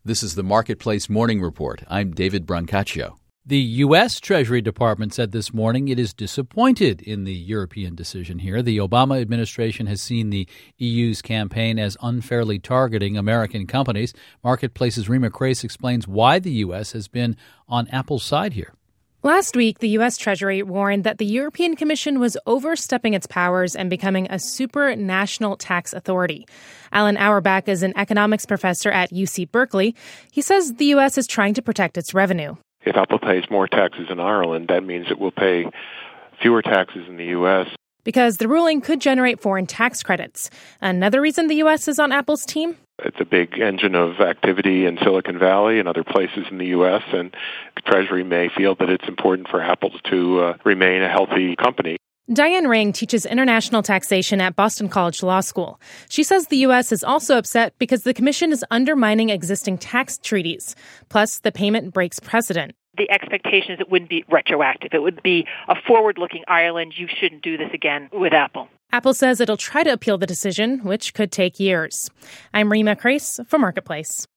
This is the Marketplace Morning Report. I'm David Brancaccio. The U.S. Treasury Department said this morning it is disappointed in the European decision here. The Obama administration has seen the EU's campaign as unfairly targeting American companies. Marketplace's Rima Crace explains why the U.S. has been on Apple's side here. Last week, the U.S. Treasury warned that the European Commission was overstepping its powers and becoming a supranational tax authority. Alan Auerbach is an economics professor at UC Berkeley. He says the U.S. is trying to protect its revenue. If Apple pays more taxes in Ireland, that means it will pay fewer taxes in the U.S. Because the ruling could generate foreign tax credits. Another reason the U.S. is on Apple's team? It's a big engine of activity in Silicon Valley and other places in the U.S., and the Treasury may feel that it's important for Apple to remain a healthy company. Diane Ring teaches international taxation at Boston College Law School. She says the U.S. is also upset because the Commission is undermining existing tax treaties. Plus, the payment breaks precedent. The expectation is it wouldn't be retroactive. It would be a forward-looking Ireland. You shouldn't do this again with Apple. Apple says it'll try to appeal the decision, which could take years. I'm Rima Crace for Marketplace.